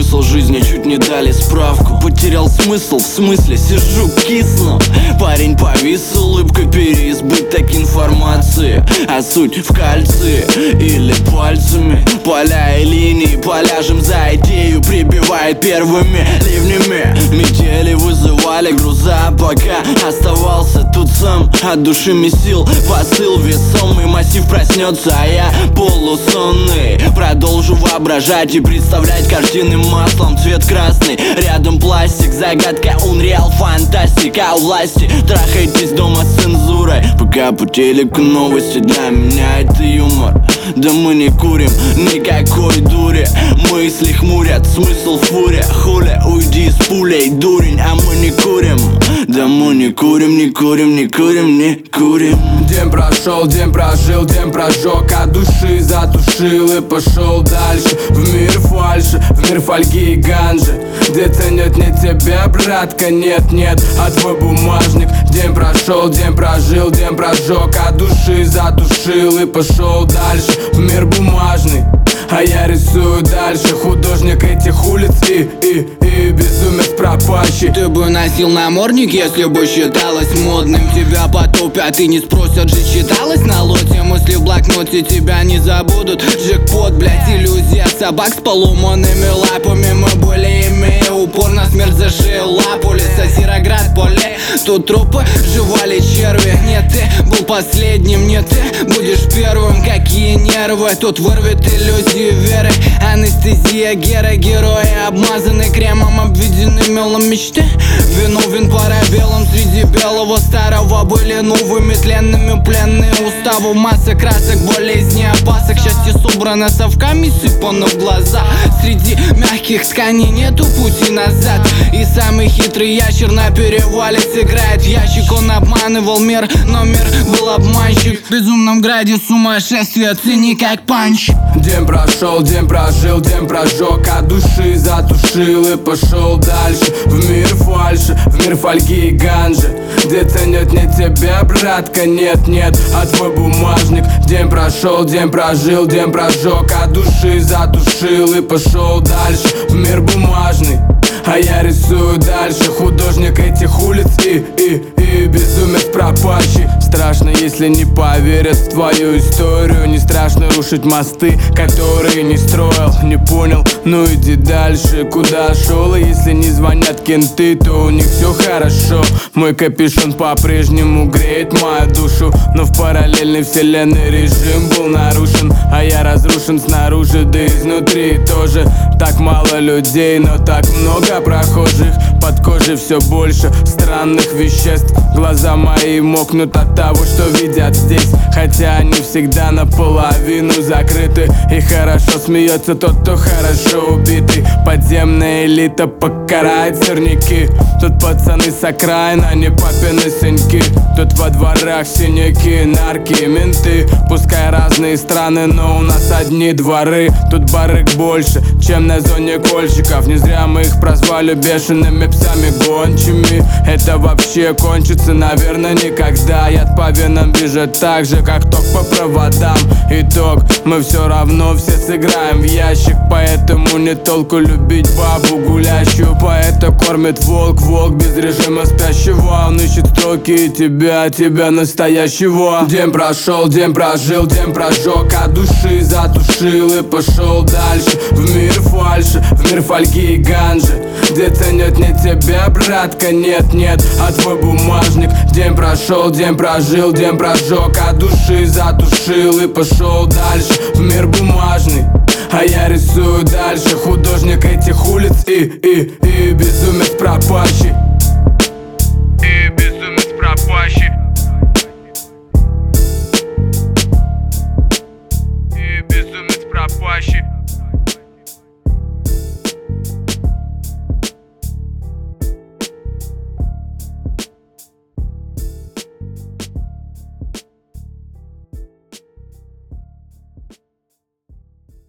смысл жизни, чуть не дали справку. Потерял смысл, в смысле сижу, кисну. Парень повис с улыбкой, переизбыток информации. А суть в кальции или пальцами. Поля и линии, поляжем за идею. Прибивает первыми ливнями. Метели вызывали груза, пока оставался тут сам. От души месил посыл весомый. Массив проснется, а я полусонный. Продолжу воображать и представлять картины маслом. Цвет красный, рядом пластик. Загадка Unreal, фантастика у власти. Трахайтесь дома с цензурой, пока по телеку новости. Для меня это юмор. Да мы не курим никакой дури. Мысли хмурят, смысл фурия. Хуля, уйди с пулей, дурень. А мы не курим. Да мы не курим, не курим, не курим, не курим. День прошел, день прожил, день прожег, от души затушил и пошел дальше. В мир фальши, в мир фольги и ганжи, где ценят не тебя, братка, нет, а твой бумажник. День прошел, день прожил, день прожег, от души затушил и пошел дальше. В мир бумажный, а я рисую дальше. Художник этих улиц и безумец пропащий. Ты бы носил намордник, если бы считалось модным. Тебя потопят и не спросят же, читалось на лоте. Мысли в блокноте, тебя не забудут. Джекпот, блять, иллюзия собак с поломанными лапами. Мы были, имея упор на смерть, за шею лапули. Сосироград, поле, тут трупы жевали черви. Нет, ты был последним, нет, ты будешь первым. Какие нервы, тут вырвет иллюзию веры. Анестезия, герои обмазаны кремом, обведены мелом мечты. Виновен парабелом среди белого старого. Были новыми тленными пленные уставу. Масса красок, болезни, опасок. Счастье собрано совками, сыпано в глаза. Среди мягких тканей нету пути назад. И самый хитрый ящер на перевале сыграет в ящик. Он обманывал мир, но мир был обманщик. В безумном граде сумасшествия цени как панч. День прошел, день прожил, день прожег, от души затушил и пошел дальше. В мир фальши, в мир фольги и ганжи, где ценят не тебя, братка, нет, а твой бумажник. День прошел, день прожил, день прожег, от души затушил и пошел дальше. В мир бумажный, а я рисую дальше. Художник этих улиц и безумец пропащий. Страшно, если не поверят в твою историю. Не страшно рушить мосты, которые не строил. Не понял, ну иди дальше. Куда шел? И если не звонят кенты, то у них все хорошо. Мой капюшон по-прежнему греет мою душу, но в параллельной вселенной режим был нарушен. А я разрушен снаружи, да изнутри тоже. Так мало людей, но так много прохожих. Под кожей все больше странных веществ. Глаза мои мокнут от того, что видят здесь, хотя они всегда наполовину закрыты. И хорошо смеется тот, кто хорошо убитый. Подземная элита покарает сорняки. Тут пацаны с окраин, а не папины сыньки. Тут во дворах синяки, нарки, менты. Пускай разные страны, но у нас одни дворы. Тут барыг больше, чем на зоне кольщиков. Не зря мы их прозвали бешеными псами гончими. Это вообще кончится, наверное, никогда. Яд по венам бежит так же, как ток по проводам. Итог, мы все равно все сыграем в ящик. Поэтому не толку любить бабу гулящую. Поэта кормит волк, волк без режима спящего. Он ищет строки и тебя настоящего. День прошел, день прожил, день прожег, от души затушил и пошел дальше. В мир фальши, в мир фольги и ганжи, где ценят не тебя, братка, нет, а твой бумажник. День прошел, день прожил, день прожег, от души затушил и пошел дальше. В мир бумажный, а я рисую дальше. Художник этих улиц и безумец пропащий. И безумец пропащий. И безумец пропащий.